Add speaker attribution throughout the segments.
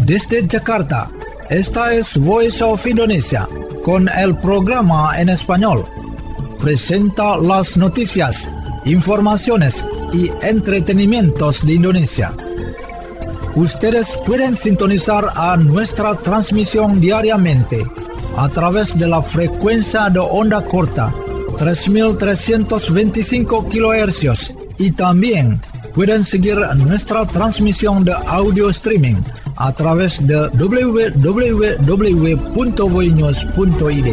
Speaker 1: Desde Jakarta, esta es Voice of Indonesia, con el programa en español. Presenta las noticias, informaciones y entretenimientos de Indonesia. Ustedes pueden sintonizar a nuestra transmisión diariamente a través de la frecuencia de onda corta 3.325 kHz y también pueden seguir nuestra transmisión de audio streaming a través de www.voinews.id.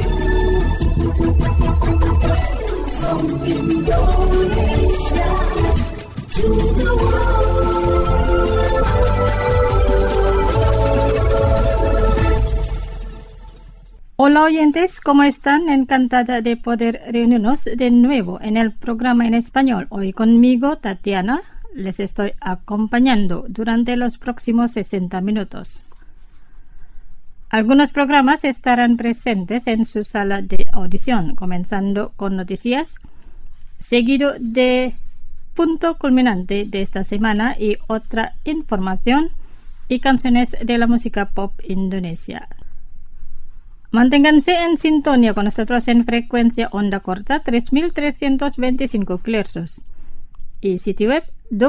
Speaker 2: Hola oyentes, ¿cómo están? Encantada de poder reunirnos de nuevo en el programa en español. Hoy conmigo, Tatiana, les estoy acompañando durante los próximos 60 minutos. Algunos programas estarán presentes en su sala de audición, comenzando con noticias, seguido de punto culminante de esta semana y otra información y canciones de la música pop indonesia. Manténganse en sintonía con nosotros en frecuencia onda corta 3.325 kHz y sitio web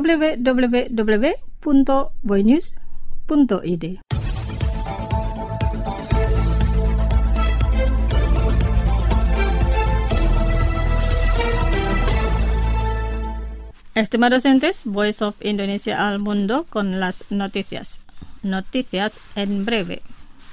Speaker 2: www.voinews.id. Estimados oyentes, Voice of Indonesia al mundo con las noticias. Noticias en breve.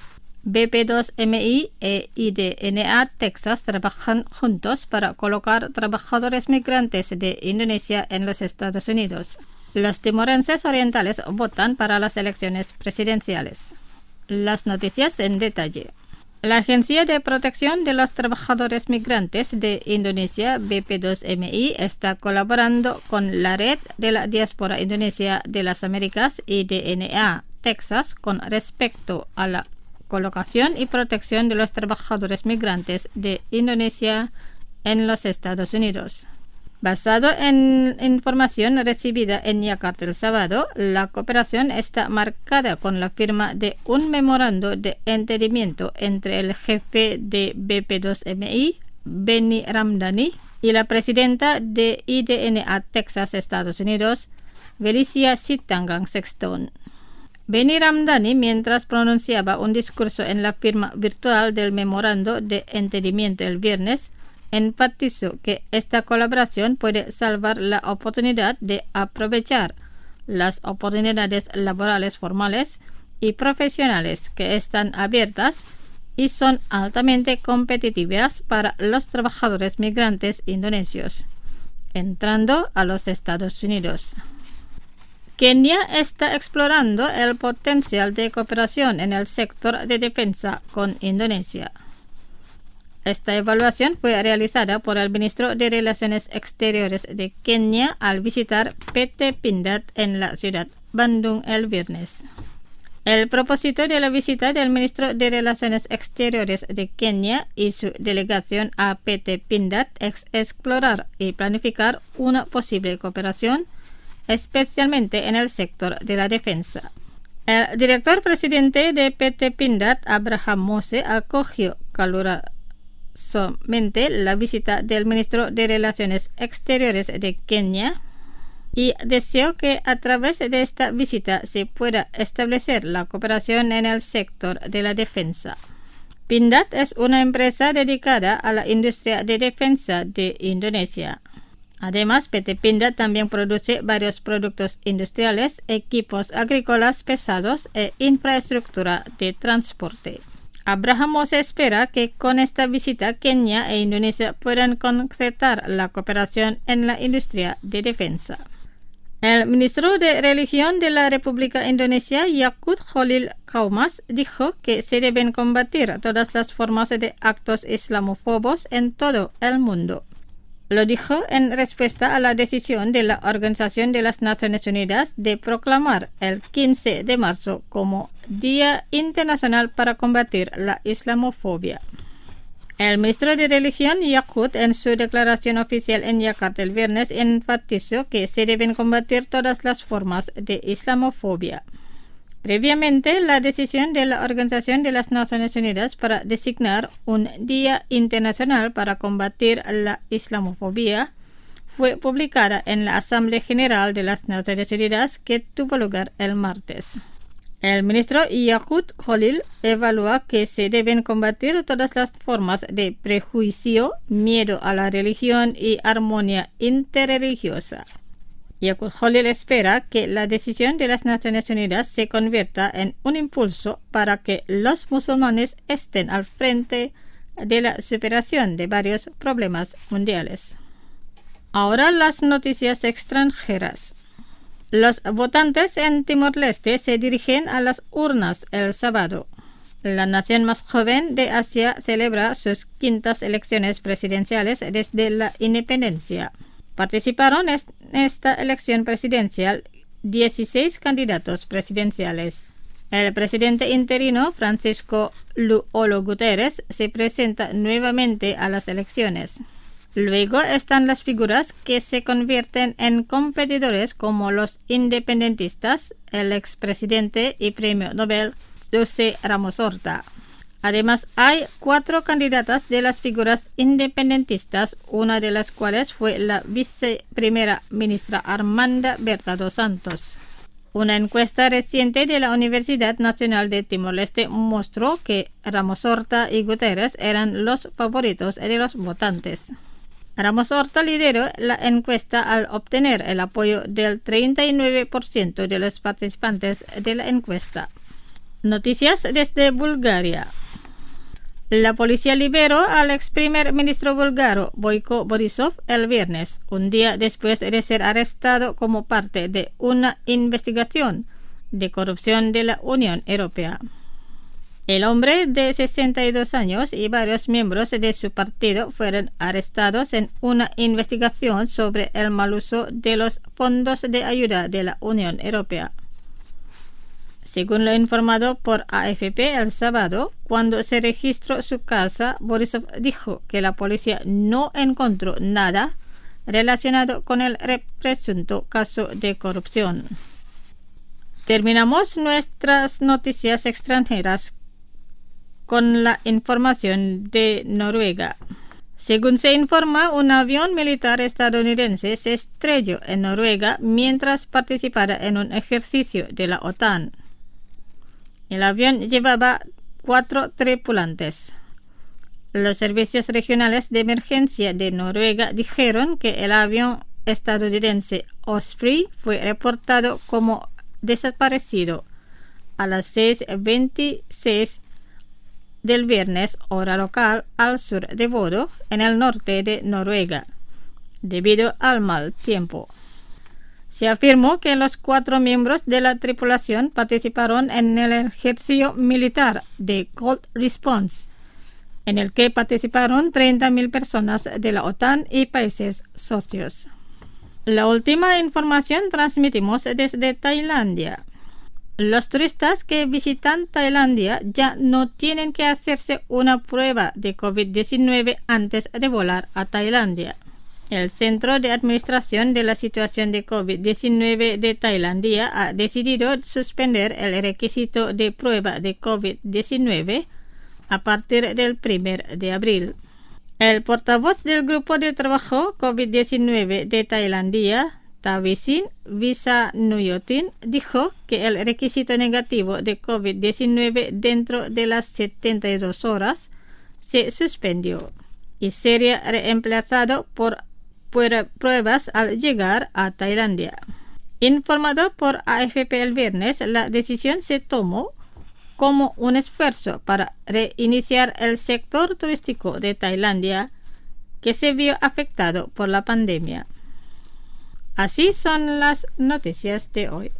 Speaker 2: BP2MI e IDNA Texas trabajan juntos para colocar trabajadores migrantes de Indonesia en los Estados Unidos. Los timorenses orientales votan para las elecciones presidenciales. Las noticias en detalle. La Agencia de Protección de los Trabajadores Migrantes de Indonesia, BP2MI, está colaborando con la Red de la Diáspora Indonesia de las Américas, IDNA Texas, con respecto a la colocación y protección de los trabajadores migrantes de Indonesia en los Estados Unidos. Basado en información recibida en Yakarta el sábado, la cooperación está marcada con la firma de un memorando de entendimiento entre el jefe de BP2MI, Benny Ramdhani, y la presidenta de IDNA Texas, Estados Unidos, Felicia Sitanggang Sexton. Benny Ramdhani, mientras pronunciaba un discurso en la firma virtual del memorando de entendimiento el viernes, enfatizó que esta colaboración puede salvar la oportunidad de aprovechar las oportunidades laborales formales y profesionales que están abiertas y son altamente competitivas para los trabajadores migrantes indonesios, entrando a los Estados Unidos. Kenia está explorando el potencial de cooperación en el sector de defensa con Indonesia. Esta evaluación fue realizada por el ministro de Relaciones Exteriores de Kenia al visitar PT Pindad en la ciudad Bandung el viernes. El propósito de la visita del ministro de Relaciones Exteriores de Kenia y su delegación a PT Pindad es explorar y planificar una posible cooperación, especialmente en el sector de la defensa. El director presidente de PT Pindad, Abraham Mose, acogió calurosamente la visita del ministro de Relaciones Exteriores de Kenia y deseó que a través de esta visita se pueda establecer la cooperación en el sector de la defensa. Pindad es una empresa dedicada a la industria de defensa de Indonesia. Además, PT Pindad también produce varios productos industriales, equipos agrícolas pesados e infraestructura de transporte. Abraham Mose espera que con esta visita Kenia e Indonesia puedan concretar la cooperación en la industria de defensa. El ministro de Religión de la República Indonesia, Yakut Khalil Qaumas, dijo que se deben combatir todas las formas de actos islamófobos en todo el mundo. Lo dijo en respuesta a la decisión de la Organización de las Naciones Unidas de proclamar el 15 de marzo como Día Internacional para combatir la islamofobia. El ministro de Religión, Yakut, en su declaración oficial en Yakarta el viernes, enfatizó que se deben combatir todas las formas de islamofobia. Previamente, la decisión de la Organización de las Naciones Unidas para designar un Día Internacional para combatir la islamofobia fue publicada en la Asamblea General de las Naciones Unidas que tuvo lugar el martes. El ministro Yaqut Khalil evalúa que se deben combatir todas las formas de prejuicio, miedo a la religión y armonía interreligiosa. Yaqut Khalil espera que la decisión de las Naciones Unidas se convierta en un impulso para que los musulmanes estén al frente de la superación de varios problemas mundiales. Ahora las noticias extranjeras. Los votantes en Timor-Leste se dirigen a las urnas el sábado. La nación más joven de Asia celebra sus quintas elecciones presidenciales desde la independencia. Participaron en esta elección presidencial 16 candidatos presidenciales. El presidente interino Francisco Luolo Guterres se presenta nuevamente a las elecciones. Luego están las figuras que se convierten en competidores como los independentistas, el expresidente y premio Nobel José Ramos Horta. Además, hay 4 candidatas de las figuras independentistas, una de las cuales fue la viceprimera ministra Armanda Berta dos Santos. Una encuesta reciente de la Universidad Nacional de Timor-Leste mostró que Ramos Horta y Guterres eran los favoritos de los votantes. Ramos Horta lideró la encuesta al obtener el apoyo del 39% de los participantes de la encuesta. Noticias desde Bulgaria. La policía liberó al ex primer ministro búlgaro Boyko Borisov el viernes, un día después de ser arrestado como parte de una investigación de corrupción de la Unión Europea. El hombre de 62 años y varios miembros de su partido fueron arrestados en una investigación sobre el mal uso de los fondos de ayuda de la Unión Europea. Según lo informado por AFP el sábado, cuando se registró su casa, Borisov dijo que la policía no encontró nada relacionado con el presunto caso de corrupción. Terminamos nuestras noticias extranjeras con la información de Noruega. Según se informa, un avión militar estadounidense se estrelló en Noruega mientras participaba en un ejercicio de la OTAN. El avión llevaba 4 tripulantes. Los servicios regionales de emergencia de Noruega dijeron que el avión estadounidense Osprey fue reportado como desaparecido a las 6:26 del viernes, hora local, al sur de Bodø, en el norte de Noruega, debido al mal tiempo. Se afirmó que los 4 miembros de la tripulación participaron en el ejercicio militar de Cold Response, en el que participaron 30.000 personas de la OTAN y países socios. La última información transmitimos desde Tailandia. Los turistas que visitan Tailandia ya no tienen que hacerse una prueba de COVID-19 antes de volar a Tailandia. El Centro de Administración de la Situación de COVID-19 de Tailandia ha decidido suspender el requisito de prueba de COVID-19 a partir del 1 de abril. El portavoz del Grupo de Trabajo COVID-19 de Tailandia, Tavisin Visanuyotin, dijo que el requisito negativo de COVID-19 dentro de las 72 horas se suspendió y sería reemplazado por pruebas al llegar a Tailandia. Informado por AFP el viernes, la decisión se tomó como un esfuerzo para reiniciar el sector turístico de Tailandia, que se vio afectado por la pandemia. Así son las noticias de hoy.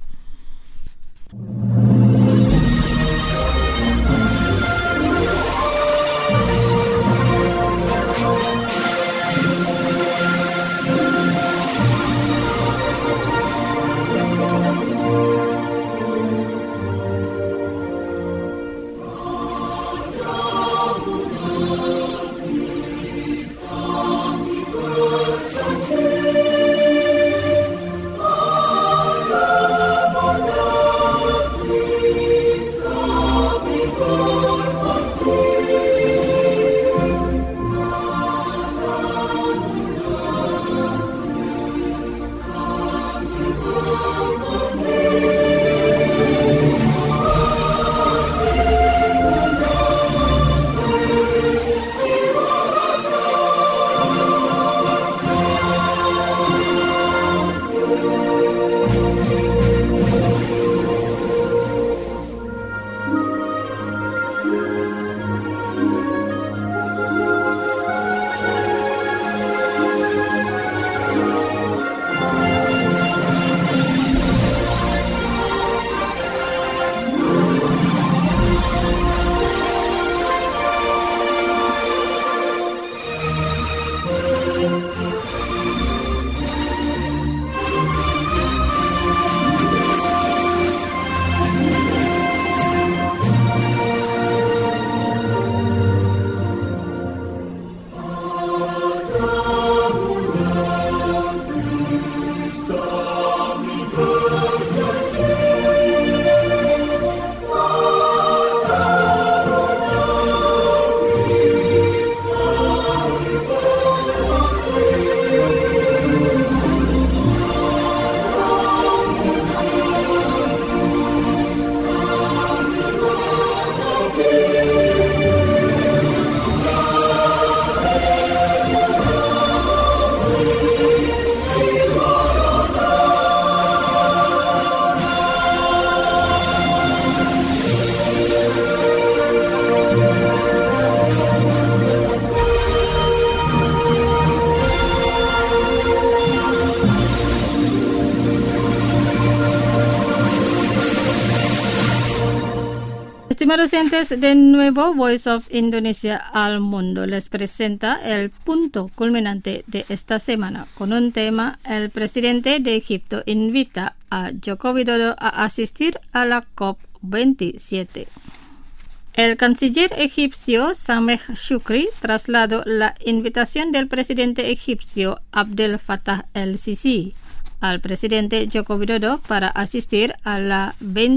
Speaker 2: Estimados oyentes, de nuevo Voice of Indonesia al mundo les presenta el punto culminante de esta semana con un tema: el presidente de Egipto invita a Joko Widodo a asistir a la COP27. El canciller egipcio Sameh Shukri trasladó la invitación del presidente egipcio Abdel Fattah el-Sisi al presidente Joko Widodo para asistir a la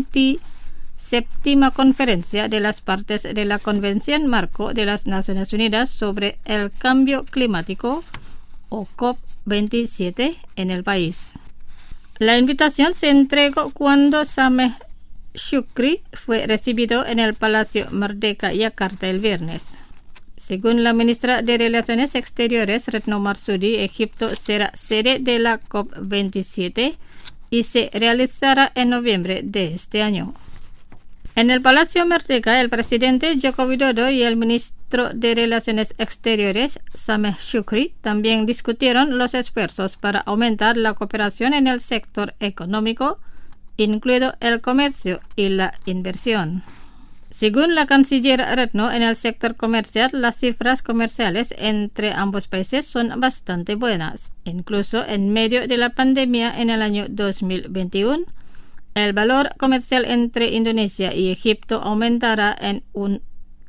Speaker 2: 27ª conferencia de las partes de la Convención Marco de las Naciones Unidas sobre el Cambio Climático, o COP27, en el país. La invitación se entregó cuando Sameh Shukri fue recibido en el Palacio Merdeka, Yakarta, el viernes. Según la ministra de Relaciones Exteriores, Retno Marsudi, Egipto será sede de la COP27 y se realizará en noviembre de este año. En el Palacio Merdeka, el presidente Joko Widodo y el ministro de Relaciones Exteriores, Sameh Shukri, también discutieron los esfuerzos para aumentar la cooperación en el sector económico, incluido el comercio y la inversión. Según la canciller Retno, en el sector comercial, las cifras comerciales entre ambos países son bastante buenas. Incluso en medio de la pandemia en el año 2021, el valor comercial entre Indonesia y Egipto aumentará en un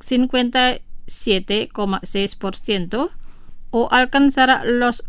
Speaker 2: 57,6% o alcanzará los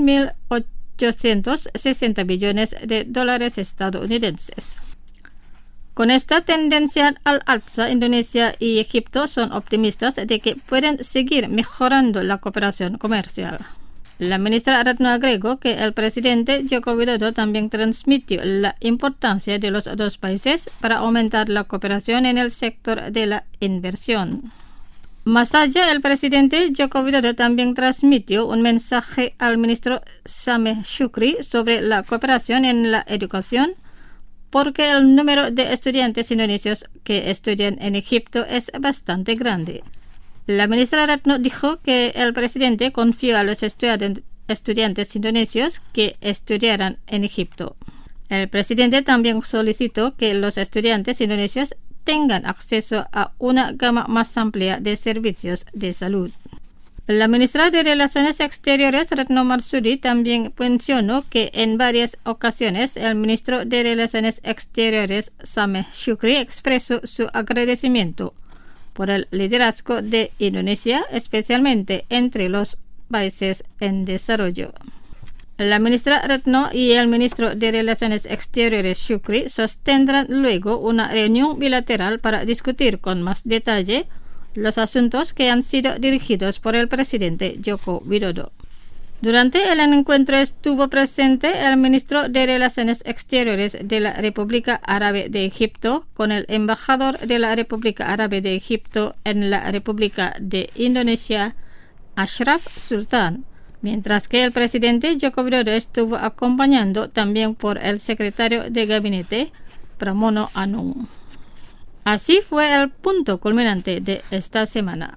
Speaker 2: 1.860 billones de dólares estadounidenses. Con esta tendencia al alza, Indonesia y Egipto son optimistas de que pueden seguir mejorando la cooperación comercial. La ministra Retno agregó que el presidente Joko Widodo también transmitió la importancia de los dos países para aumentar la cooperación en el sector de la inversión. Más allá, el presidente Joko Widodo también transmitió un mensaje al ministro Sameh Shukri sobre la cooperación en la educación, porque el número de estudiantes indonesios que estudian en Egipto es bastante grande. La ministra Retno dijo que el presidente confió a los estudiantes indonesios que estudiaran en Egipto. El presidente también solicitó que los estudiantes indonesios tengan acceso a una gama más amplia de servicios de salud. La ministra de Relaciones Exteriores, Retno Marsudi, también mencionó que en varias ocasiones el ministro de Relaciones Exteriores, Sameh Shukri, expresó su agradecimiento por el liderazgo de Indonesia, especialmente entre los países en desarrollo. La ministra Retno y el ministro de Relaciones Exteriores, Shukri, sostendrán luego una reunión bilateral para discutir con más detalle los asuntos que han sido dirigidos por el presidente Joko Widodo. Durante el encuentro estuvo presente el ministro de Relaciones Exteriores de la República Árabe de Egipto con el embajador de la República Árabe de Egipto en la República de Indonesia, Ashraf Sultan, mientras que el presidente Joko Widodo estuvo acompañado también por el secretario de gabinete, Pramono Anung. Así fue el punto culminante de esta semana.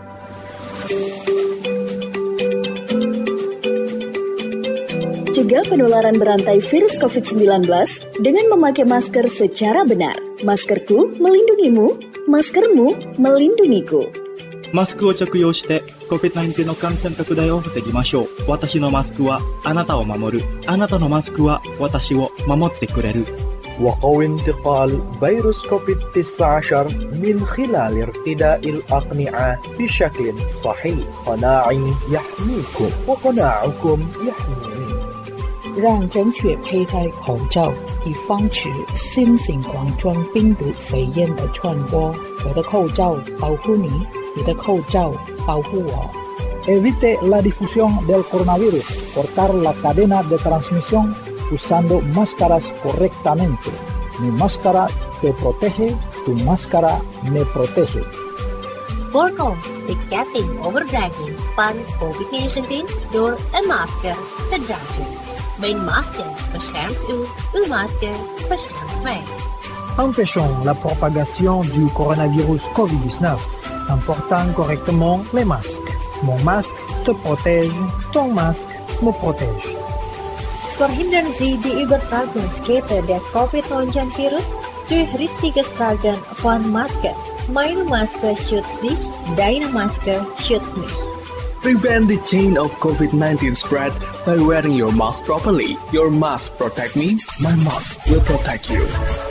Speaker 3: Cegah penularan berantai virus COVID-19 dengan memakai masker secara benar. Maskerku melindungimu, maskermu melindungiku.
Speaker 4: マスクを着用して COVID-19 の感染拡大を防ぎましょう。私のマスクはあなたを守る。あなたのマスクは私を守ってくれる。
Speaker 5: وقوي انتقال فيروس كوفيد-19 من خلال ارتداء الأقنعة بشكل صحيح. قناعي يحميكم وقناعكم يحميني.
Speaker 6: 让正确佩戴口罩，以防止新型冠状病毒肺炎的传播。我的口罩保护你，你的口罩保护我。
Speaker 1: Evite la difusión del coronavirus, cortar la cadena de transmisión usando máscaras correctamente. Mi máscara te protege, tu máscara me protege.
Speaker 7: Voorkom de ketting overdraging van COVID-19 door een masker te dragen. Mijn masker beschermt u, uw masker beschermt mij.
Speaker 1: Empêchons la propagation du coronavirus COVID-19 en portant correctement les masques. Mon masque te protège, ton masque me protège.
Speaker 7: Verhinderen Sie die Übertragungskette der COVID-19-Virus durch richtiges Tragen von Masken. Meine Maske schützt dich, deine Maske schützt mich.
Speaker 8: Prevent the chain of COVID-19 spread by wearing your mask properly. Your mask protect me, my mask will protect you.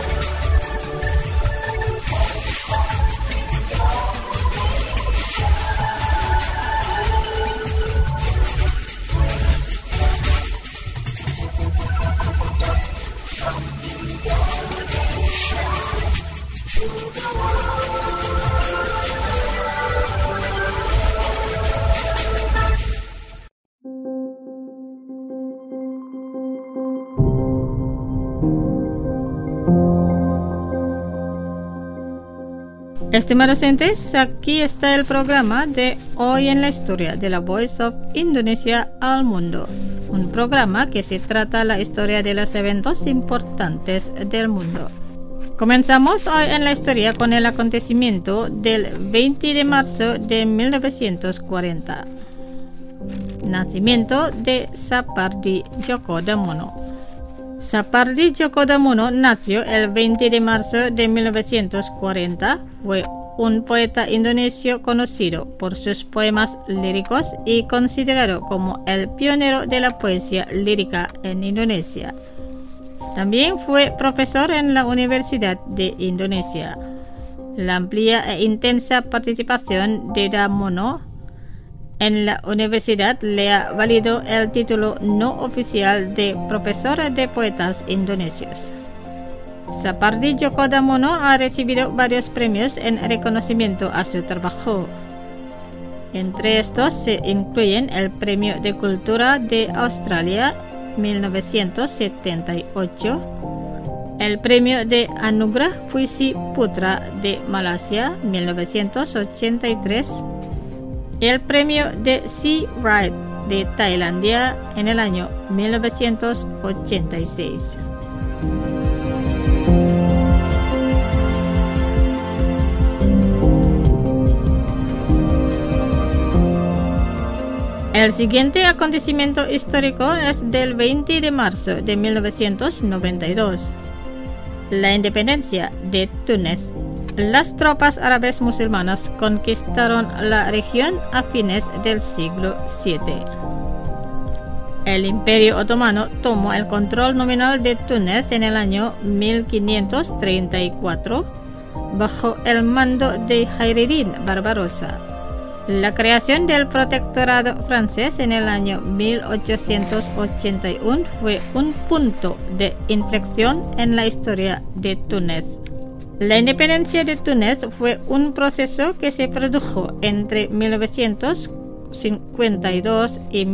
Speaker 2: Estimados oyentes, aquí está el programa de Hoy en la Historia de la Voice of Indonesia al Mundo, un programa que se trata la historia de los eventos importantes del mundo. Comenzamos hoy en la historia con el acontecimiento del 20 de marzo de 1940. Nacimiento de Sapardi Djoko Damono. Sapardi Djoko Damono nació el 20 de marzo de 1940. Fue un poeta indonesio conocido por sus poemas líricos y considerado como el pionero de la poesía lírica en Indonesia. También fue profesor en la Universidad de Indonesia. La amplia e intensa participación de Damono en la universidad le ha valido el título no oficial de profesor de poetas indonesios. Sapardi Djoko Damono ha recibido varios premios en reconocimiento a su trabajo. Entre estos se incluyen el Premio de Cultura de Australia 1978, el Premio de Anugerah Puisi Putra de Malasia 1983, y el Premio de Sea Ride de Tailandia en el año 1986. El siguiente acontecimiento histórico es del 20 de marzo de 1992. La independencia de Túnez. Las tropas árabes musulmanas conquistaron la región a fines del siglo VII. El Imperio Otomano tomó el control nominal de Túnez en el año 1534 bajo el mando de Hayreddin Barbarossa. La creación del protectorado francés en el año 1881 fue un punto de inflexión en la historia de Túnez. La independencia de Túnez fue un proceso que se produjo entre 1952 y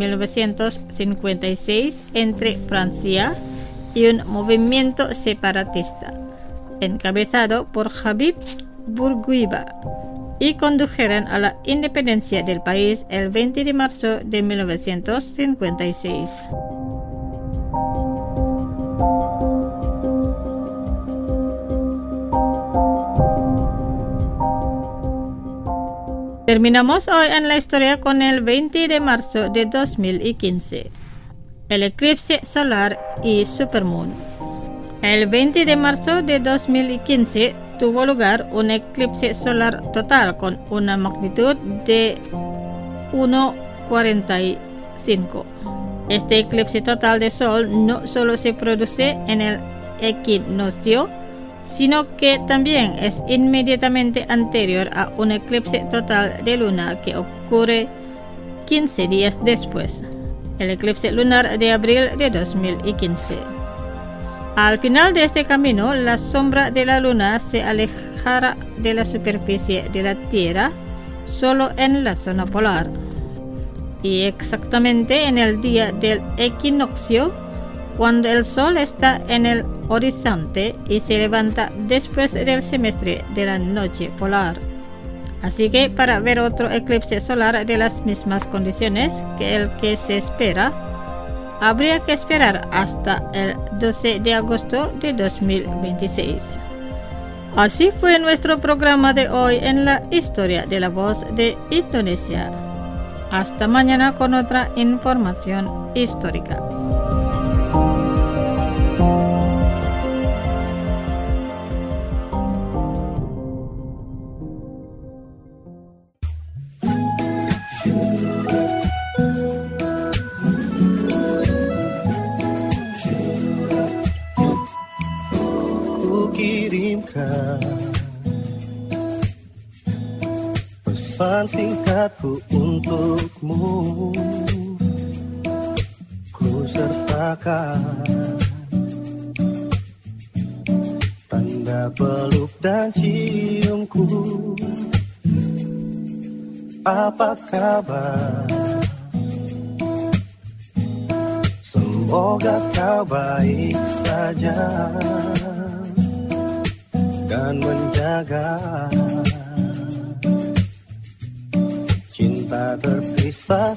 Speaker 2: 1956 entre Francia y un movimiento separatista, encabezado por Habib Bourguiba, y condujeron a la independencia del país el 20 de marzo de 1956. Terminamos hoy en la historia con el 20 de marzo de 2015, el eclipse solar y supermoon. El 20 de marzo de 2015 tuvo lugar un eclipse solar total con una magnitud de 1,45. Este eclipse total de sol no solo se produce en el equinoccio, sino que también es inmediatamente anterior a un eclipse total de luna que ocurre 15 días después, el eclipse lunar de abril de 2015. Al final de este camino, la sombra de la luna se alejará de la superficie de la Tierra solo en la zona polar. Y exactamente en el día del equinoccio, cuando el sol está en el horizonte y se levanta después del semestre de la noche polar. Así que para ver otro eclipse solar de las mismas condiciones que el que se espera, habría que esperar hasta el 12 de agosto de 2026. Así fue nuestro programa de hoy en la historia de la voz de Indonesia. Hasta mañana con otra información histórica.
Speaker 9: ku sertakan tanda peluk dan ciumku. Apa kabar? Semoga kau baik saja dan menjaga cinta terpisah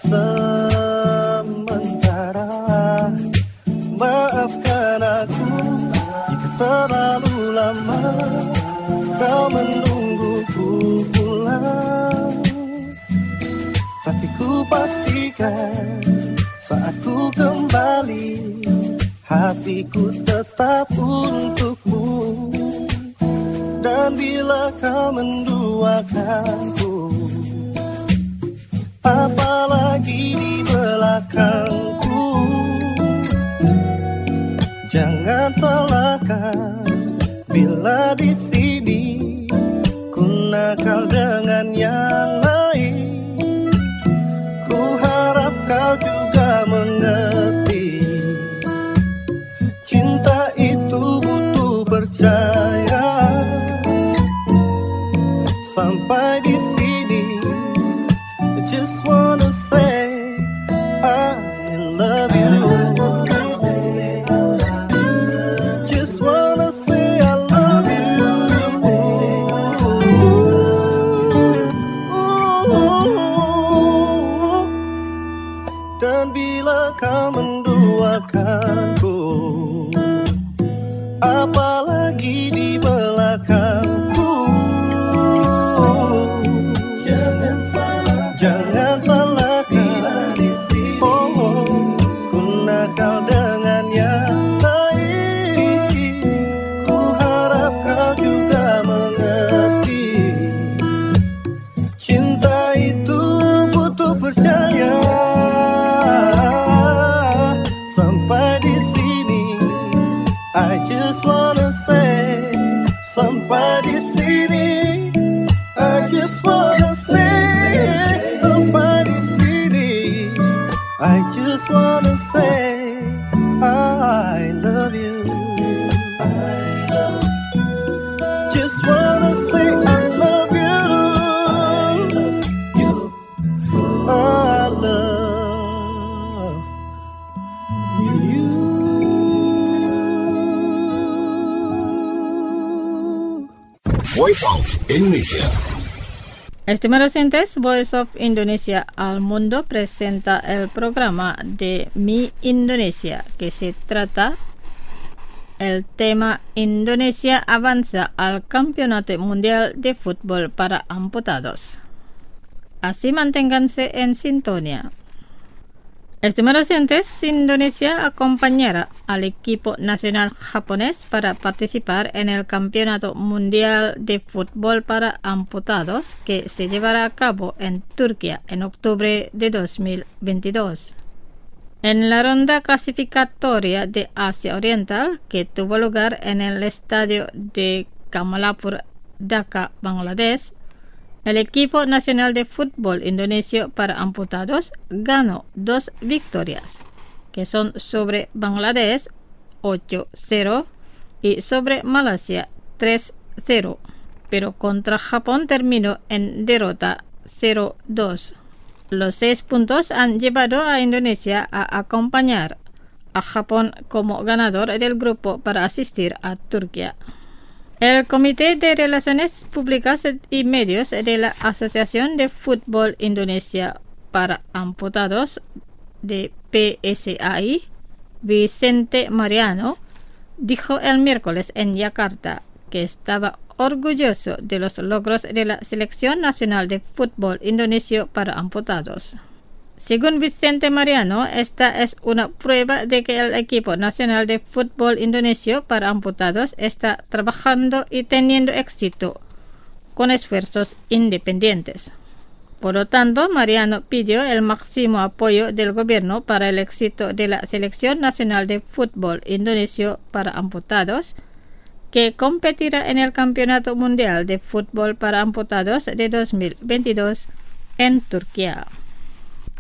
Speaker 9: sementara. Maafkan aku jika terlalu lama kau menungguku pulang, tapi ku pastikan saat ku kembali hatiku tetap untukmu. Dan bila kau menduakanku, apalagi di belakangku, jangan salahkan bila di sini ku nakal dengan yang lain. Ku harap kau juga mengerti, cinta itu butuh percaya. Sampai di sini, I just wanna say I love you. Just wanna say I love you. Dan bila kau menduakanku, apalagi di belakangku, jangan salahkan ku nakal dengan yang lain. Ku harap kau juga mengerti, cinta itu butuh percaya. Sampai di sini, I just wanna say, sampai di sini, I just wanna say. Sampai di sini, I just wanna say I love you. Just wanna say I love you. I love you.
Speaker 10: Voice of Indonesia.
Speaker 2: Estimados oyentes, Voice of Indonesia al Mundo presenta el programa de Mi Indonesia, que se trata el tema Indonesia avanza al Campeonato Mundial de Fútbol para Amputados. Así manténganse en sintonía. Estimados oyentes, Indonesia acompañará al equipo nacional japonés para participar en el Campeonato Mundial de Fútbol para Amputados que se llevará a cabo en Turquía en octubre de 2022. En la ronda clasificatoria de Asia Oriental, que tuvo lugar en el estadio de Kamalapur, Dhaka, Bangladesh, el equipo nacional de fútbol indonesio para amputados ganó 2 victorias, que son sobre Bangladesh 8-0 y sobre Malasia 3-0, pero contra Japón terminó en derrota 0-2. Los 6 puntos han llevado a Indonesia a acompañar a Japón como ganador del grupo para asistir a Turquía. El Comité de Relaciones Públicas y Medios de la Asociación de Fútbol Indonesia para Amputados de PSAI, Vicente Mariano, dijo el miércoles en Yakarta que estaba orgulloso de los logros de la Selección Nacional de Fútbol Indonesio para Amputados. Según Vicente Mariano, esta es una prueba de que el equipo nacional de fútbol indonesio para amputados está trabajando y teniendo éxito con esfuerzos independientes. Por lo tanto, Mariano pidió el máximo apoyo del gobierno para el éxito de la Selección Nacional de Fútbol Indonesio para Amputados, que competirá en el Campeonato Mundial de Fútbol para Amputados de 2022 en Turquía.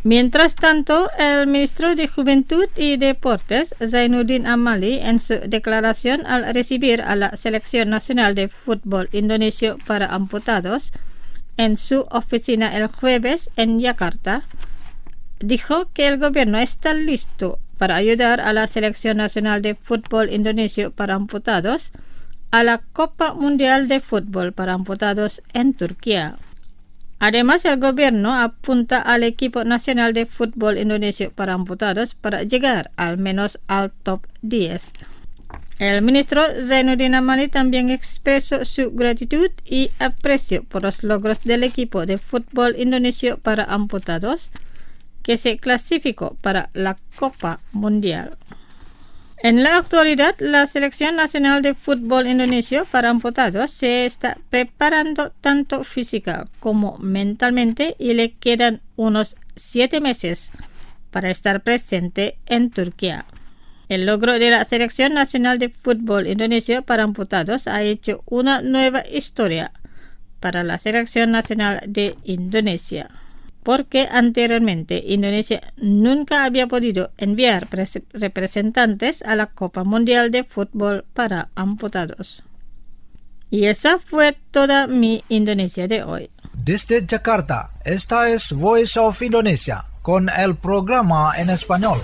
Speaker 2: Mientras tanto, el ministro de Juventud y Deportes, Zainuddin Amali, en su declaración al recibir a la Selección Nacional de Fútbol Indonesia para Amputados en su oficina el jueves en Yakarta, dijo que el gobierno está listo para ayudar a la Selección Nacional de Fútbol Indonesia para Amputados a la Copa Mundial de Fútbol para Amputados en Turquía. Además, el gobierno apunta al equipo nacional de fútbol Indonesia para amputados para llegar al menos al top 10. El ministro Zainuddin Amali también expresó su gratitud y aprecio por los logros del equipo de fútbol Indonesia para amputados que se clasificó para la Copa Mundial. En la actualidad, la Selección Nacional de Fútbol Indonesia para Amputados se está preparando tanto física como mentalmente y le quedan unos 7 meses para estar presente en Turquía. El logro de la Selección Nacional de Fútbol Indonesia para Amputados ha hecho una nueva historia para la Selección Nacional de Indonesia, porque anteriormente Indonesia nunca había podido enviar representantes a la Copa Mundial de Fútbol para Amputados. Y esa fue toda mi Indonesia de hoy.
Speaker 1: Desde Jakarta, esta es Voice of Indonesia con el programa en español.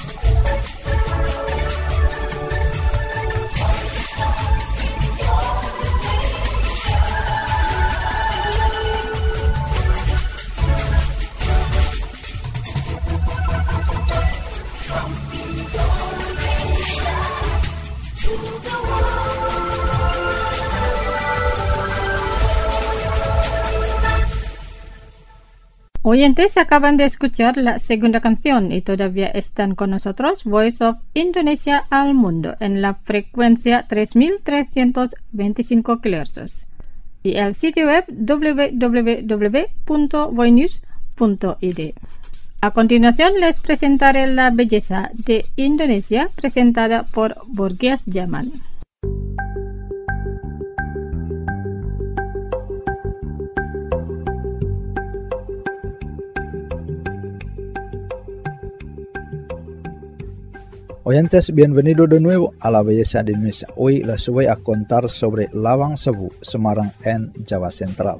Speaker 2: Oyentes, acaban de escuchar la segunda canción y todavía están con nosotros Voice of Indonesia al mundo en la frecuencia 3325 kHz y el sitio web www.voinews.id. A continuación les presentaré la belleza de Indonesia presentada por Borgias Zaman.
Speaker 1: Oyentes, bienvenido de nuevo a la belleza de Indonesia. Hoy les voy a contar sobre Lawang Sewu, Semarang en Java Central.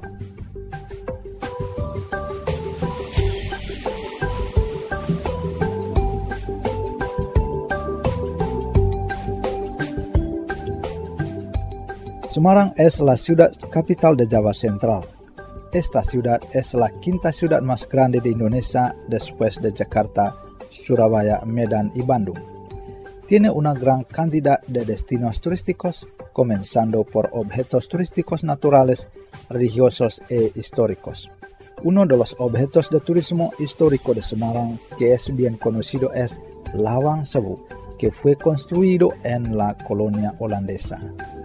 Speaker 1: Semarang es la ciudad capital de Java Central. Esta ciudad es la quinta ciudad más grande de Indonesia después de Jakarta, Surabaya, Medan y Bandung. Tiene una gran cantidad de destinos turísticos, comenzando por objetos turísticos naturales, religiosos e históricos. Uno de los objetos de turismo histórico de Semarang que es bien conocido es Lawang Sewu, que fue construido en la colonia holandesa.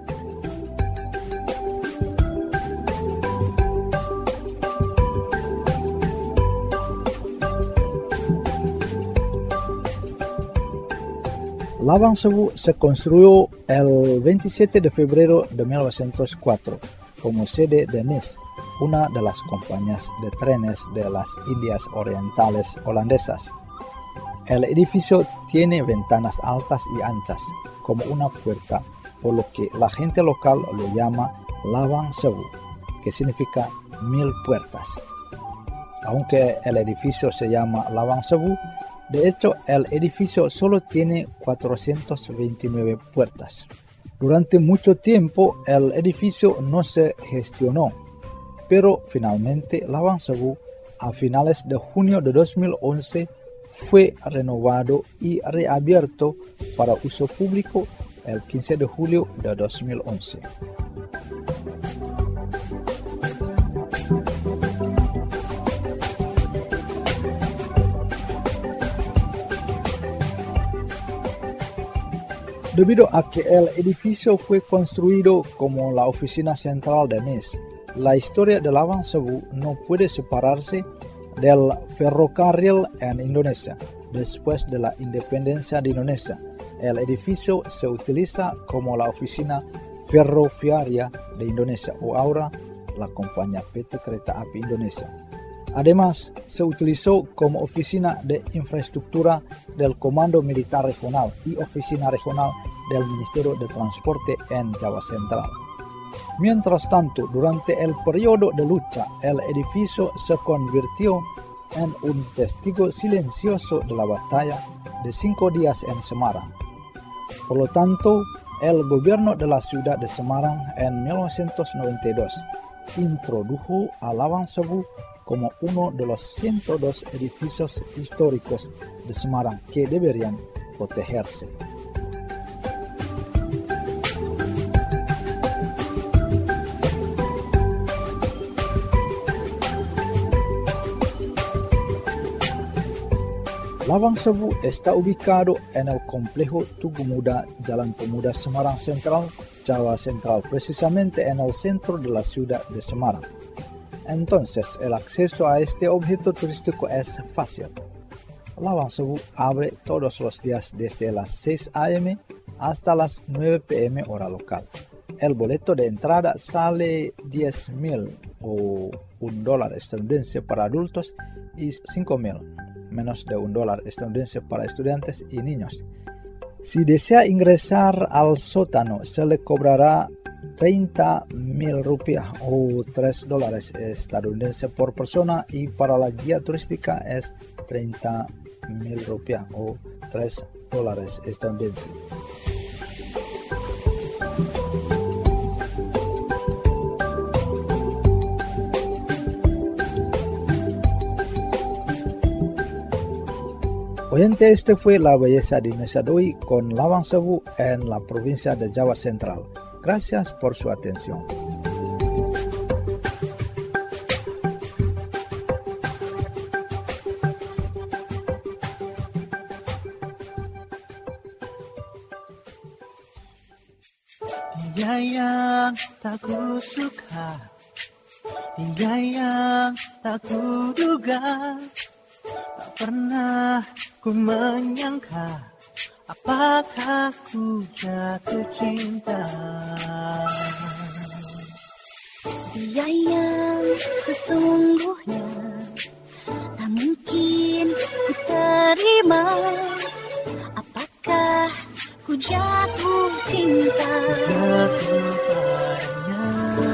Speaker 1: Lawang Sewu se construyó el 27 de febrero de 1904 como sede de NIS, una de las compañías de trenes de las Indias Orientales holandesas. El edificio tiene ventanas altas y anchas, como una puerta, por lo que la gente local lo llama Lawang Sewu, que significa 1000 puertas. Aunque el edificio se llama Lawang Sewu, de hecho, el edificio solo tiene 429 puertas. Durante mucho tiempo, el edificio no se gestionó, pero finalmente Lawang Sewu, a finales de junio de 2011, fue renovado y reabierto para uso público el 15 de julio de 2011. Debido a que el edificio fue construido como la oficina central de NIS, la historia de Lawang Sewu no puede separarse del ferrocarril en Indonesia. Después de la independencia de Indonesia, el edificio se utiliza como la oficina ferroviaria de Indonesia o ahora la compañía PT Kereta Api Indonesia. Además, se utilizó como oficina de infraestructura del Comando Militar Regional y oficina regional del Ministerio de Transporte en Java Central. Mientras tanto, durante el periodo de lucha, el edificio se convirtió en un testigo silencioso de la batalla de 5 días en Semarang. Por lo tanto, el gobierno de la ciudad de Semarang en 1992 introdujo a Lawang Sewu como uno de los 102 edificios históricos de Semarang que deberían protegerse. Lawang Sewu está ubicado en el complejo Tugu Muda, Jalan Pemuda Semarang Central, Java Central, precisamente en el centro de la ciudad de Semarang. Entonces, el acceso a este objeto turístico es fácil. Lawang Sewu abre todos los días desde las 6 a.m. hasta las 9 p.m. hora local. El boleto de entrada sale 10.000 o $1 estadounidense para adultos y 5.000, menos de $1 estadounidense para estudiantes y niños. Si desea ingresar al sótano, se le cobrará 30.000 rupiah o $3 estadounidense por persona, y para la guía turística es 30.000 rupiah o $3 estadounidense. Oyente, este fue la belleza de Indonesia de hoy con Lawang Sewu en la provincia de Java Central. Gracias por su atención.
Speaker 9: Dia yang tak kusuka, dia yang tak kuduga, tak pernah ku menyangka apakah ku jatuh cinta.
Speaker 11: Dia yang sesungguhnya tak mungkin ku terima, apakah ku jatuh cinta.
Speaker 9: Jatuh padanya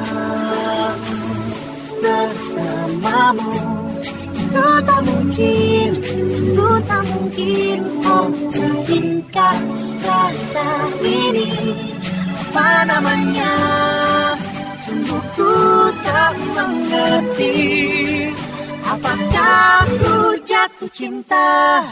Speaker 9: bersamamu, itu tak mungkin, sungguh tak mungkin. Oh, mungkinkah rasa ini, apa namanya, sungguh ku tak mengerti. Apakah ku jatuh cinta?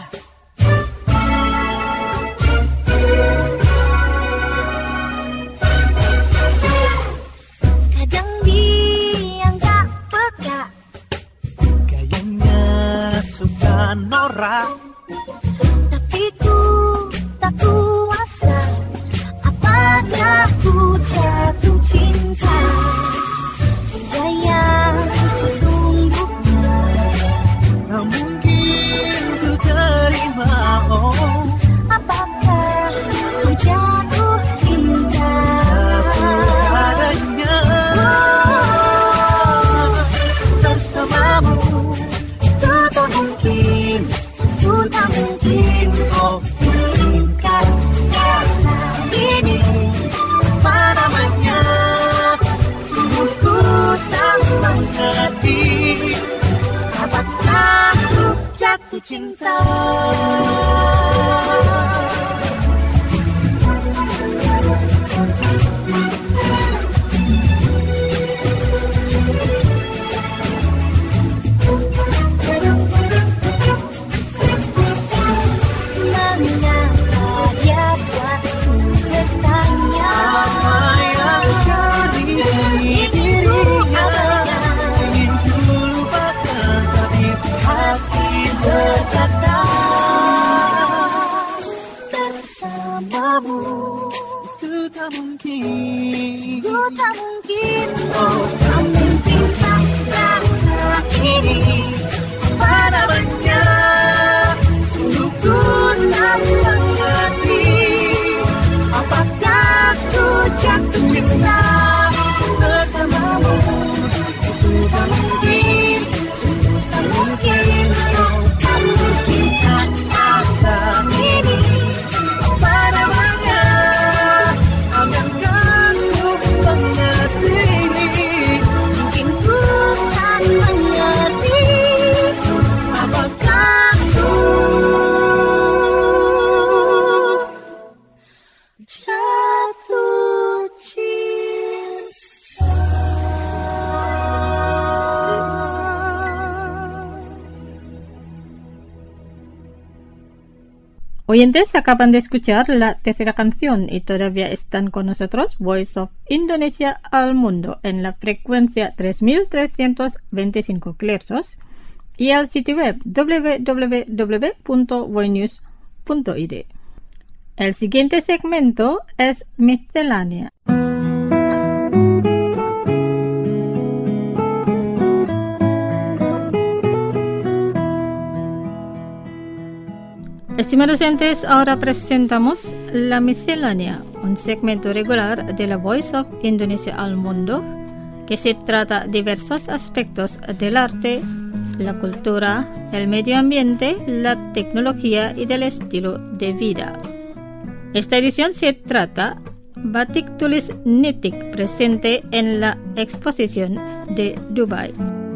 Speaker 11: Kadang dia gak peka,
Speaker 9: gayanya suka norak,
Speaker 11: tapi ku tak kuasa. Apakah ku jatuh cinta? Dia yang sesungguhnya
Speaker 9: tak mungkin ku terima. Oh,
Speaker 11: apakah ku jatuh cinta?
Speaker 9: padanya bersamamu,
Speaker 11: Itu tak mungkin, sungguh tak mungkin. Oh, mungkinkah rasa ini,
Speaker 9: apa namanya, sungguh ku tak mengerti.
Speaker 11: apakah ku jatuh cinta? Mengapa dia buatku bertanya?
Speaker 9: Apa yang jadi dirinya, ingin ku lupakan, tapi
Speaker 11: Hati berkata bersamamu,
Speaker 9: itu tak mungkin.
Speaker 11: ku tak mungkin. Oh, tak mungkinkah rasa ini,
Speaker 9: Apa namanya, sungguh ku tak mengerti.
Speaker 11: apakah ku jatuh cinta?
Speaker 9: Bersamamu,
Speaker 11: Itu tak mungkin, sungguh tak
Speaker 2: Oyentes, acaban de escuchar la tercera canción y todavía están con nosotros Voice of Indonesia al mundo en la frecuencia 3325 kHz y al sitio web www.voinews.id. El siguiente segmento es Miscelánea. Estimados oyentes, ahora presentamos La Miscelánea, un segmento regular de la Voice of Indonesia al mundo, que se trata de diversos aspectos del arte, la cultura, el medio ambiente, la tecnología y del estilo de vida. Esta edición se trata Batik Tulis Nitik, presente en la exposición de Dubai.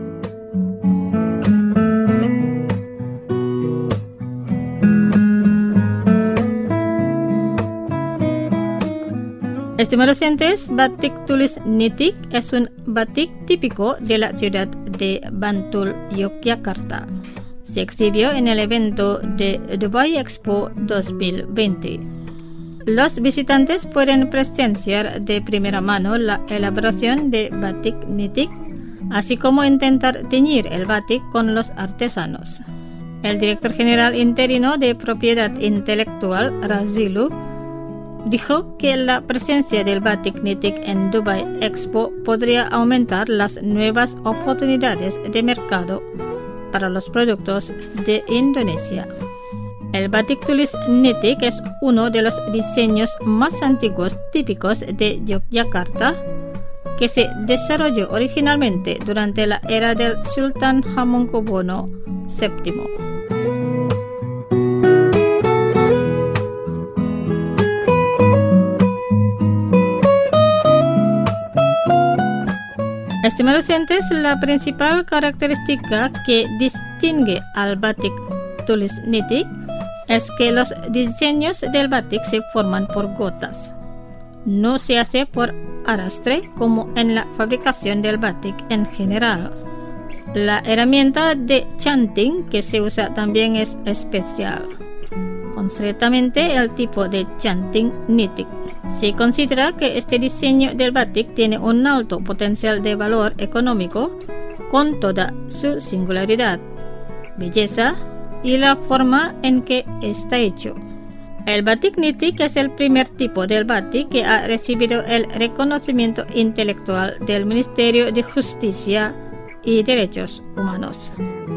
Speaker 2: Estimados oyentes, Batik Tulis Nitik es un batik típico de la ciudad de Bantul, Yogyakarta. Se exhibió en el evento de Dubai Expo 2020. Los visitantes pueden presenciar de primera mano la elaboración de Batik Nitik, así como intentar teñir el batik con los artesanos. El director general interino de Propiedad Intelectual, Razilu, dijo que la presencia del Batik Nitik en Dubai Expo podría aumentar las nuevas oportunidades de mercado para los productos de Indonesia. El Batik Tulis Nitik es uno de los diseños más antiguos típicos de Yogyakarta, que se desarrolló originalmente durante la era del Sultan Hamengkubuwono VII. Estimados oyentes, la principal característica que distingue al Batik Tulis Nitik es que los diseños del batik se forman por gotas. No se hace por arrastre como en la fabricación del batik en general. La herramienta de chanting que se usa también es especial, concretamente el tipo de chanting nitik. Se considera que este diseño del batik tiene un alto potencial de valor económico con toda su singularidad, belleza y la forma en que está hecho. El Batik Nitik es el primer tipo del batik que ha recibido el reconocimiento intelectual del Ministerio de Justicia y Derechos Humanos.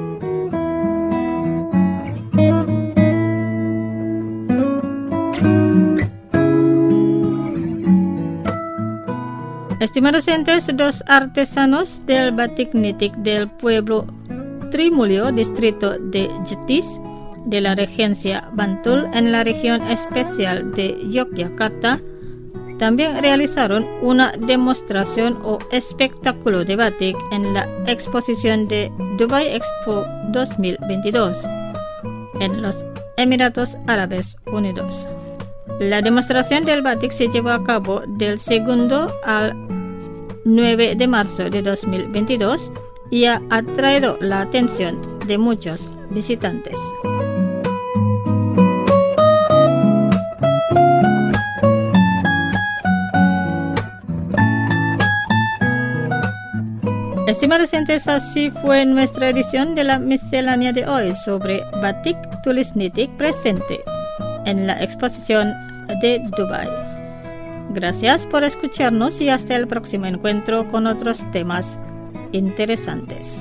Speaker 2: Estimados oyentes, dos artesanos del Batik Nitik del pueblo Trimulyo, distrito de Jetis, de la regencia Bantul, en la región especial de Yogyakarta, también realizaron una demostración o espectáculo de batik en la exposición de Dubai Expo 2022 en los Emiratos Árabes Unidos. La demostración del batik se llevó a cabo del 2 al 9 de marzo de 2022 y ha atraído la atención de muchos visitantes. Estimados oyentes, así fue nuestra edición de la miscelánea de hoy sobre Batik Tulis Nitik presente en la exposición de Dubai. Gracias por escucharnos y hasta el próximo encuentro con otros temas interesantes.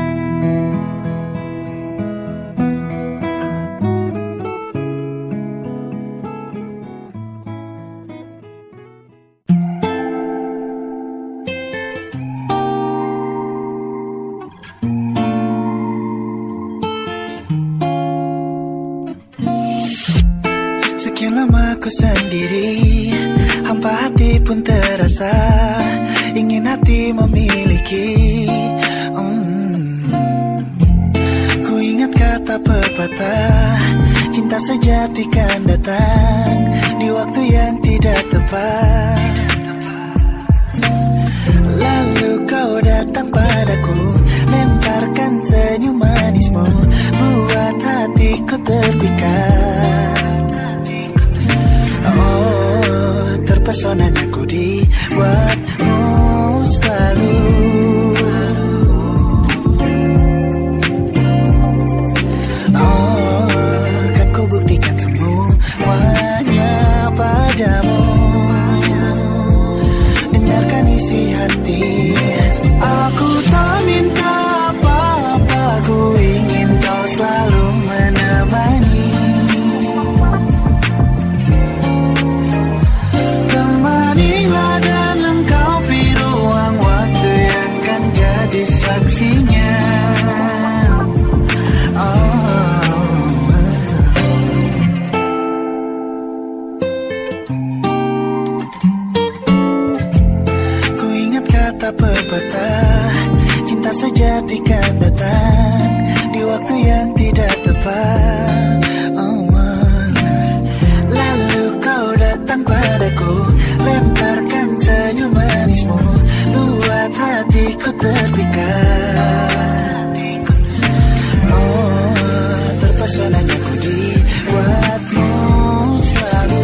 Speaker 12: Sekian lama ku sendiri, hampa hati pun terasa, ingin hati memiliki. Ku ingat kata pepatah, cinta sejati kan datang di waktu yang tidak tepat. Lalu kau datang padaku, lemparkan senyum manismu, buat hatiku terpikat. Terpesonanya ku dibuatmu selalu. Kan ku buktikan semuanya padamu. Dengarkan isi hati. Aku tak minta apa-apa, ku ingin kau selalu menemani. Temanilah dan lengkapi ruang waktu yang kan jadi saksinya. Ku ingat kata pepatah, cinta sejati kan datang di waktu yang tidak tepat. Lalu kau datang padaku, lemparkan senyum manismu, buat hatiku terpikat. Terpesonanya ku dibuatmu selalu.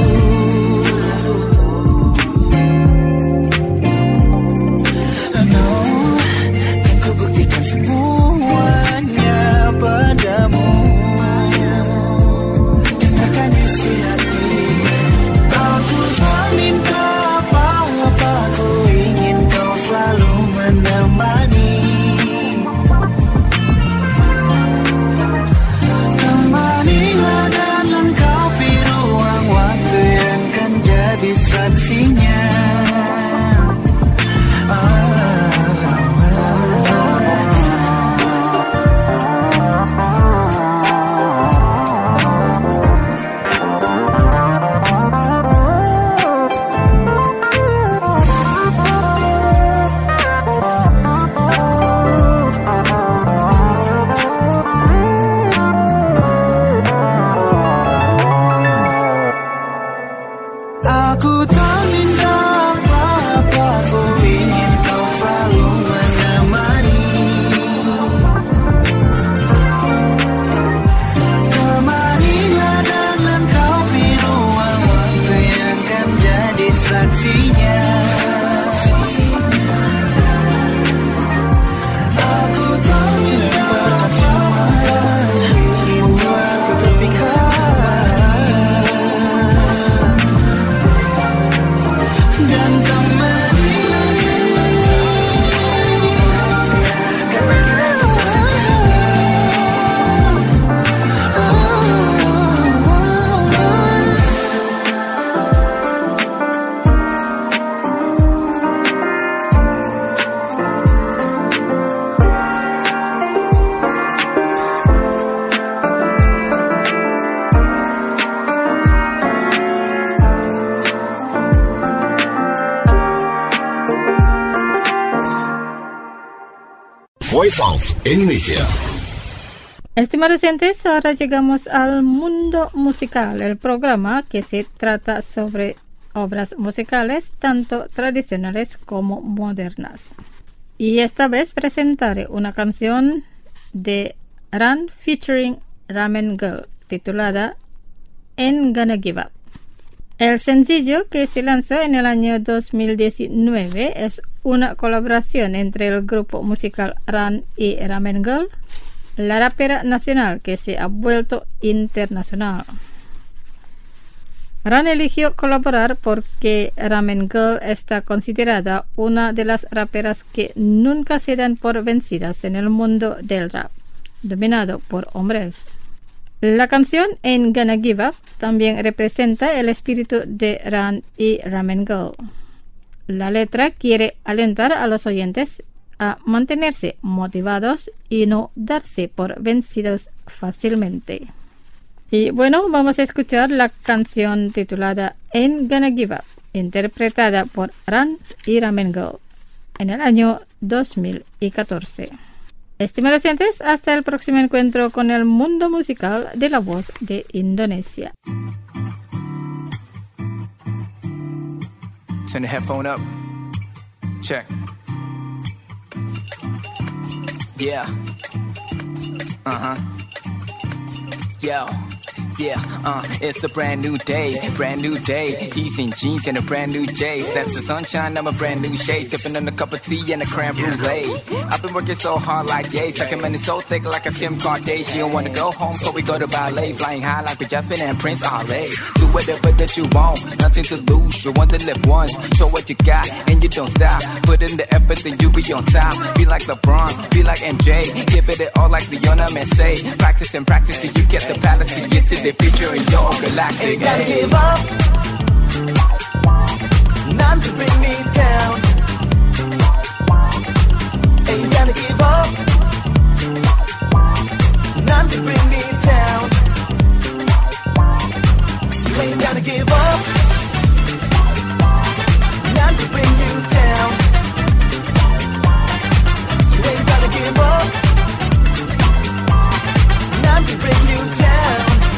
Speaker 12: Kan ku buktikan semuanya padamu. Dengarkan isi hati. Aku tak minta apa-apa, ku ingin kau selalu menemani. Temanilah dan lengkapi ruang waktu yang kan jadi saksinya. Aku tak minta apa-apa, ku ingin kau selalu menemani. Temanilah dan lengkapi ruang waktu yang kan jadi saksinya. Aku tak minta apa-apa, buatku terpikat. Dan temanilah karena kita sejati.
Speaker 10: Voice of Indonesia.
Speaker 2: Estimados oyentes, ahora llegamos al mundo musical, el programa que se trata sobre obras musicales tanto tradicionales como modernas. Y esta vez presentaré una canción de Run featuring Ramen Girl titulada Ain't Gonna Give Up. El sencillo, que se lanzó en el año 2019, es una colaboración entre el grupo musical Run y Ramen Girl, la rapera nacional que se ha vuelto internacional. Run eligió colaborar porque Ramen Girl está considerada una de las raperas que nunca se dan por vencidas en el mundo del rap, dominado por hombres. La canción Ain't Gonna Give Up también representa el espíritu de Run y Ramen Girl. La letra quiere alentar a los oyentes a mantenerse motivados y no darse por vencidos fácilmente. Y bueno, vamos a escuchar la canción titulada Ain't Gonna Give Up, interpretada por Run y Ramen Girl en el año 2014. Estimados oyentes, hasta el próximo encuentro con el mundo musical de La Voz de Indonesia.
Speaker 13: Turn the headphone up. Check. Yeah. Yo. Yeah, it's a brand new day. He's in jeans and a brand new J. That's the sunshine, I'm a brand new shade. Sipping on a cup of tea and a creme brulee. I've been working so hard like yay. Sucking money so thick like a Kim Kardashian. Wanna go home, so we go to ballet. Flying high like we Jasmine and Prince R.A. Do whatever that you want, nothing to lose. You want to live once, show what you got, and you don't stop. Put in the effort, then you be on top. Be like LeBron, be like MJ. Give it all like Lionel Messi. Practice and practice till you get the palace and get to the future in your galactic.
Speaker 12: Ain't gotta give up. None to bring me down. Ain't gotta give up. None to bring me down. You ain't gotta give up. None to bring you down. You ain't gotta give up. None to bring you down.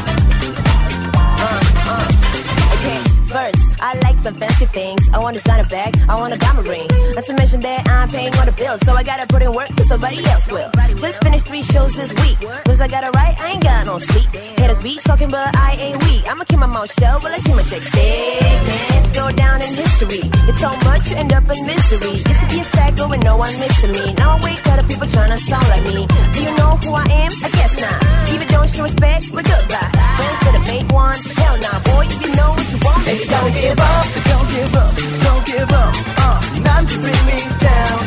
Speaker 14: Okay, first, I like the fancy things. I want to sign a bag, I want a diamond ring. Not to mention that I'm paying all the bills, so I gotta put in work cause somebody else will. Just finished 3 shows this week. Cause I gotta write, I ain't got no sleep. Haters be talking but I ain't weak. I'ma keep my mouth shut while I keep my check stick. Man, go down in history. It's so much you end up in misery. Used to be a psycho and no one missing me. Now I wake up to people trying to sound like me. Do you know who I am? I guess not. Even don't show respect, we're goodbye. Friends for the fake ones, hell nah, boy, if you know what you want,
Speaker 12: hey, don't give up, don't give up, don't give up. None to bring me down.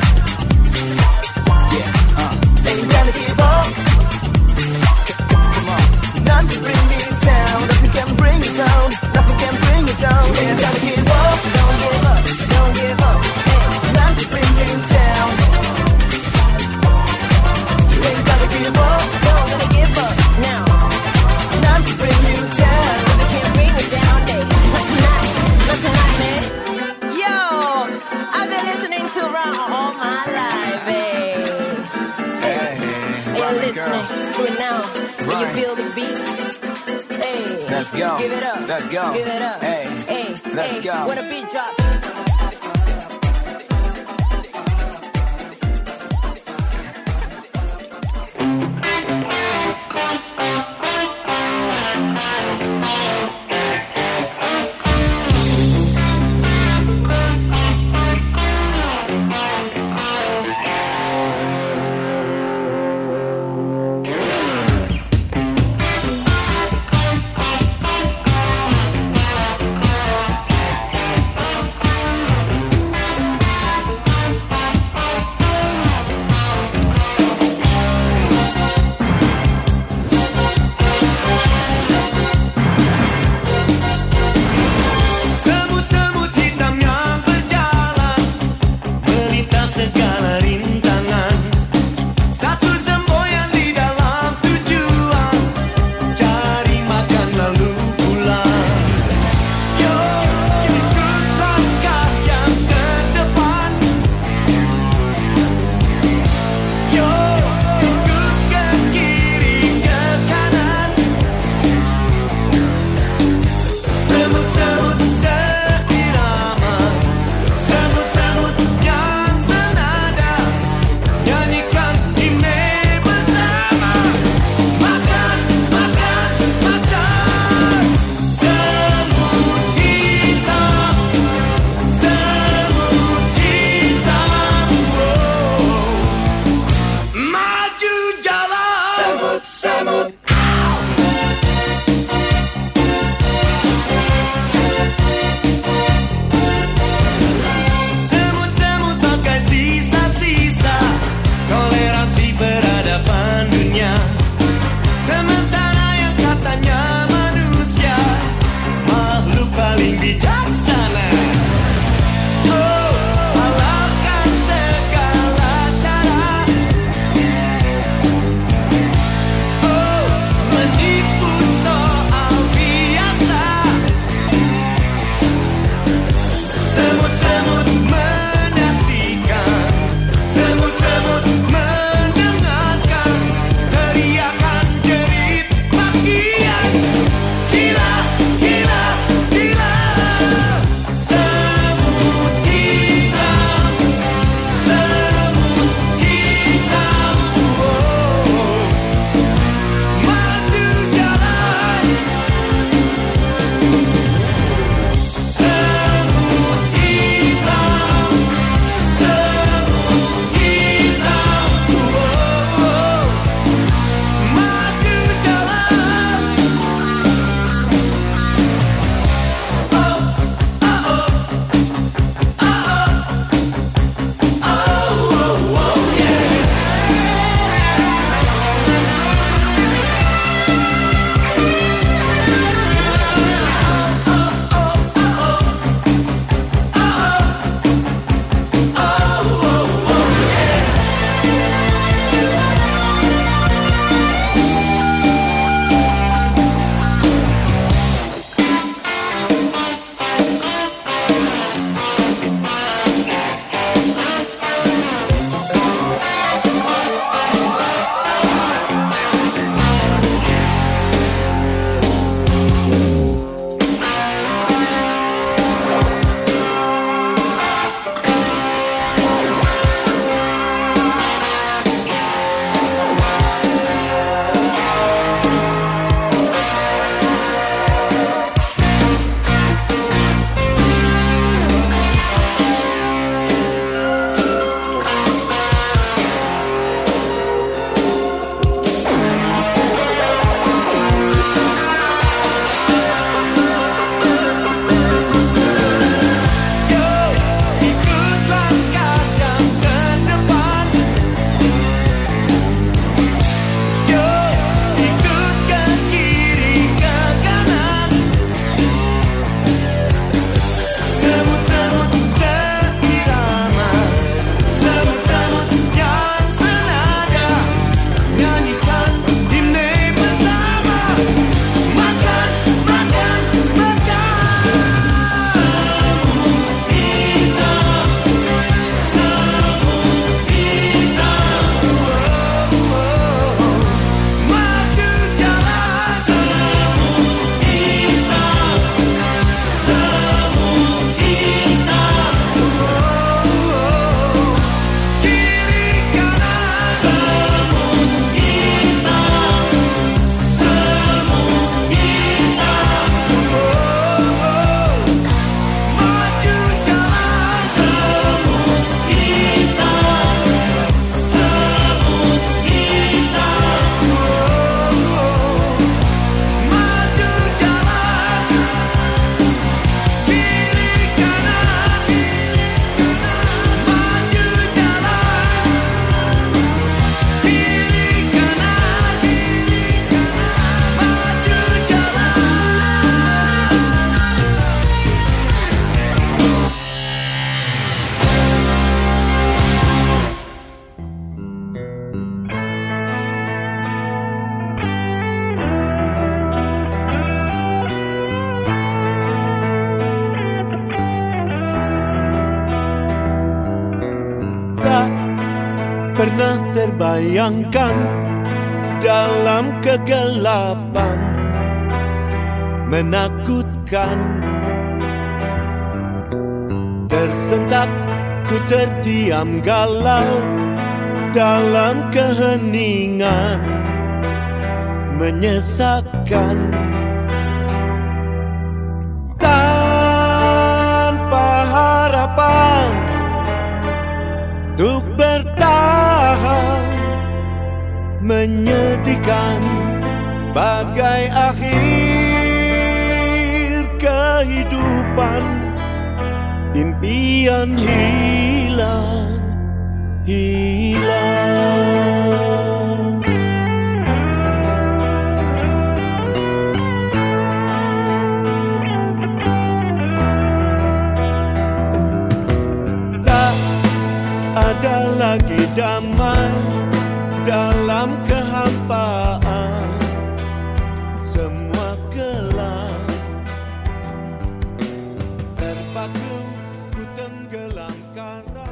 Speaker 12: Yeah, ain't gonna give up. Come on, none to bring me down. Nothing can bring you down. Nothing can bring you down. Ain't gonna give up.
Speaker 14: Don't give up. Don't give up.
Speaker 12: Hey, none to bring you down. You ain't gotta give up.
Speaker 14: Don't gonna give up now.
Speaker 12: None to bring you down.
Speaker 14: Nothing can bring me down. Hey, not tonight. Not tonight, man. Yo, I've been listening to Ron all my life, hey. Hey, you're listening to it now. Right. You feel the beat. Hey,
Speaker 13: let's go.
Speaker 14: Give it up.
Speaker 13: Let's go.
Speaker 14: Give it up.
Speaker 13: Hey, let's
Speaker 14: hey.
Speaker 13: go.
Speaker 14: When the beat drops.
Speaker 9: pernah terbayangkan dalam kegelapan menakutkan. Tersentak ku terdiam galau dalam keheningan menyesakkan. Tanpa harapan untuk bertahan, menyedihkan bagai akhir kehidupan. Impian hilang. Tak ada lagi damai dalam kehampaan, semua gelap, terpaku ku tenggelam karam.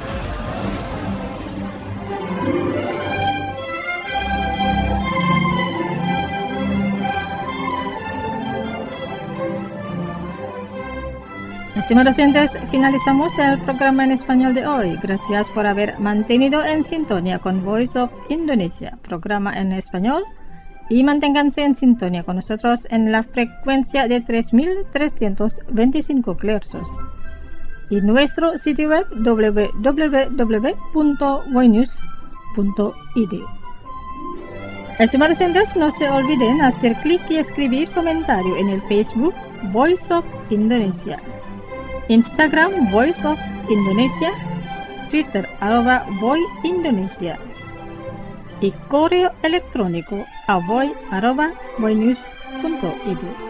Speaker 2: Estimados oyentes, finalizamos el programa en español de hoy. Gracias por haber mantenido en sintonía con Voice of Indonesia, programa en español, y manténganse en sintonía con nosotros en la frecuencia de 3.325 kHz y nuestro sitio web www.voinews.id. Estimados oyentes, no se olviden hacer clic y escribir comentario en el Facebook Voice of Indonesia, Instagram Voice of Indonesia, Twitter @voindonesia y correo electrónico a voy@voinews.id.